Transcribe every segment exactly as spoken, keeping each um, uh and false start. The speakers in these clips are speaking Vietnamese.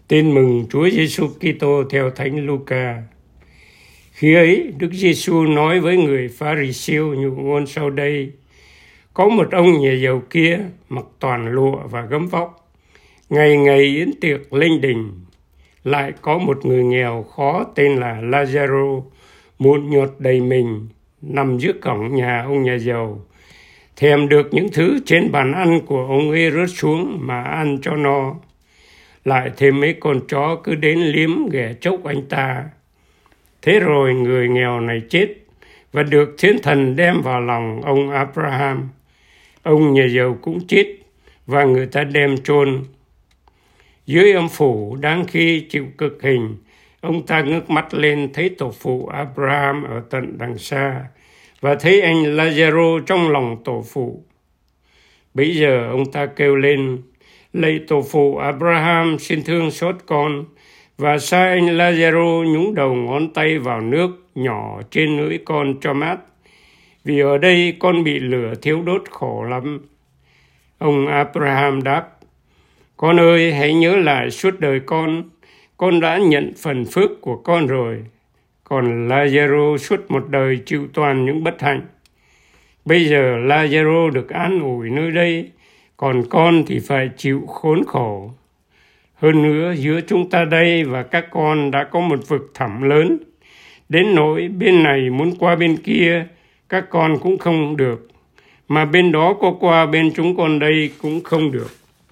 Tin mừng Chúa Giêsu Kitô theo Thánh Luca. Khi ấy, Đức Giêsu nói với người Pha-ri-siêu nhụ ngôn sau đây: Có một ông nhà giàu kia mặc toàn lụa và gấm vóc, ngày ngày yến tiệc linh đình. Lại có một người nghèo khó tên là Lazaro, mụn nhọt đầy mình, nằm trước cổng nhà ông nhà giàu, thèm được những thứ trên bàn ăn của ông ấy rớt xuống mà ăn cho no. Lại thêm mấy con chó cứ đến liếm ghẻ chốc anh ta. Thế rồi người nghèo này chết và được thiên thần đem vào lòng ông Abraham. Ông nhà giàu cũng chết và người ta đem chôn. Dưới âm phủ đang khi chịu cực hình, ông ta ngước mắt lên thấy tổ phụ Abraham ở tận đằng xa và thấy anh Lazaro trong lòng tổ phụ. Bấy giờ ông ta kêu lên: Lạy tổ phụ Abraham, xin thương xót con, và sai anh Lazaro nhúng đầu ngón tay vào nước nhỏ trên lưỡi con cho mát, vì ở đây con bị lửa thiêu đốt khổ lắm. Ông Abraham đáp: Con ơi, hãy nhớ lại suốt đời con, con đã nhận phần phước của con rồi. Còn Lazaro suốt một đời chịu toàn những bất hạnh. Bây giờ Lazaro được an ủi nơi đây, còn con thì phải chịu khốn khổ. Hơn nữa, giữa chúng ta đây và các con đã có một vực thẳm lớn, đến nỗi bên này muốn qua bên kia, các con cũng không được, mà bên đó có qua bên chúng con đây cũng không được.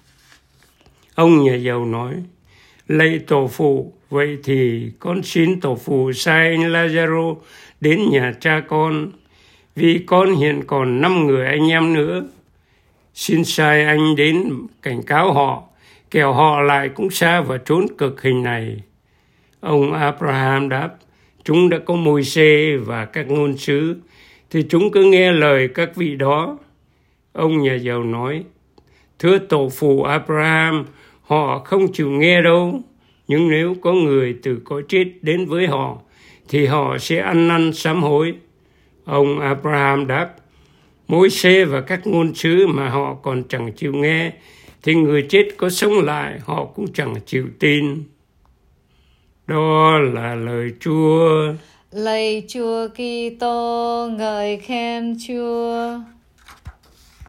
Ông nhà giàu nói: Lạy tổ phụ, vậy thì con xin tổ phụ sai anh Lazaro đến nhà cha con, vì con hiện còn năm người anh em nữa. Xin sai anh đến cảnh cáo họ, kẻo họ lại cũng xa vào trốn cực hình này. Ông Abraham đáp: Chúng đã có Môi-se và các ngôn sứ, thì chúng cứ nghe lời các vị đó. Ông nhà giàu nói: Thưa tổ phụ Abraham, họ không chịu nghe đâu. Nhưng nếu có người từ cõi chết đến với họ, thì họ sẽ ăn năn sám hối. Ông Abraham đáp: Môi-se và các ngôn sứ mà họ còn chẳng chịu nghe, thì người chết có sống lại họ cũng chẳng chịu tin. Đó là lời Chúa. Lạy Chúa Kitô, ngợi khen Chúa.